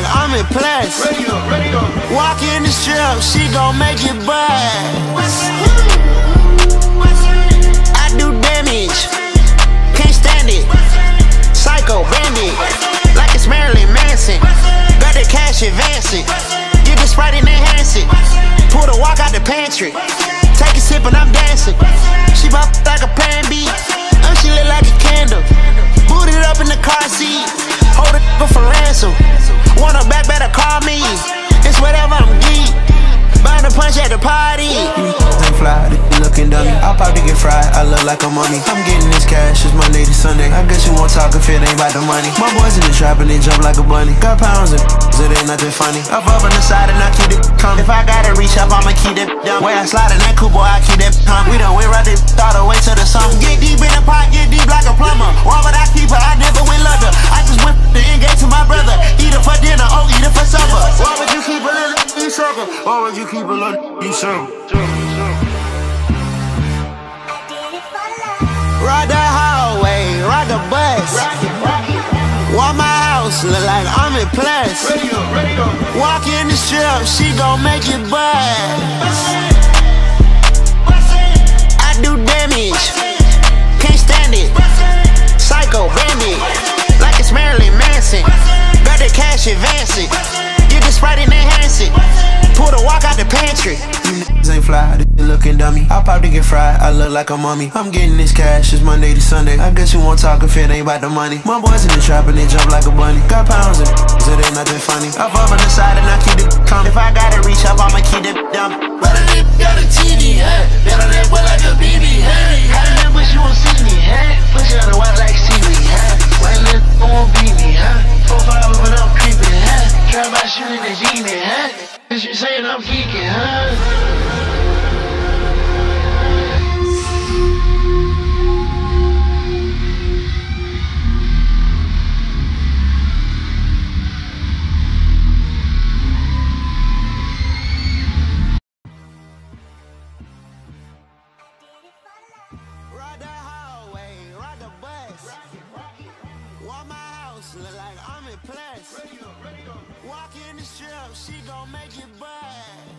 I'm in plus. Walk in the strip, she gon' make it buzz. I do damage, can't stand it. Psycho bandit, like it's Marilyn Manson. Got the cash, advance it. Get the Sprite and enhance it. Pull the walk out the pantry. Take a sip and I'm dancing. She bop like a pan B. She lit like a candle. Boot it up in the car seat. Hold it for ransom. Want her back, better call me. It's whatever, I'm geek. Burn a punch at the party. I'm fly, looking dummy. I'll probably get fried, I look like a mummy. I'm getting this cash, it's Monday to Sunday. I guess you won't talk if it ain't about the money. My boys in the trap and they jump like a bunny. Got pounds and it ain't nothing funny. Up on the side and I keep it coming. If I gotta reach up, I'ma keep it down. Way I slide in that coupe, boy, I keep that coming. We done went right there, all the way to the sun. Get deep in the pot, get deep like a plumber. Why would I keep her? I never went London. I just went the engage to my brother. Eat her for dinner, oh, eat her for supper. Why would you keep her little you sucker? Why would you keep her little you sucker? Ride the hallway, ride the bus. Why my house look like I'm in plus. Walk in the strip, she gon' make it buzz. I do damage, can't stand it. Psycho bandit, like it's Marilyn Manson. Got the cash, advance it. Get the Sprite and enhance it. Pull the walk out the pantry. You niggas ain't fly, looking dummy. I'll probably get fried, I look like a mummy. I'm getting this cash, it's Monday to Sunday. I guess you won't talk if it ain't about the money. My boys in the trap and they jump like a bunny. Got pounds and it ain't nothing funny. Up on the side and I keep it coming. If I gotta reach up, I'ma keep it down. Better than got a TV, huh? Better than boy like a BB, huh? How did that wish you won't see me, huh? Push out the white like seaweed, huh? White little won't beat me, huh? 4-5 when I'm creeping, huh? Try my shooting the genie, huh? Cause you saying I'm geeking, huh? Ride the hallway, ride the bus. Why my house look like I'm in plus. Walk in the strip, she gon' make it buzz.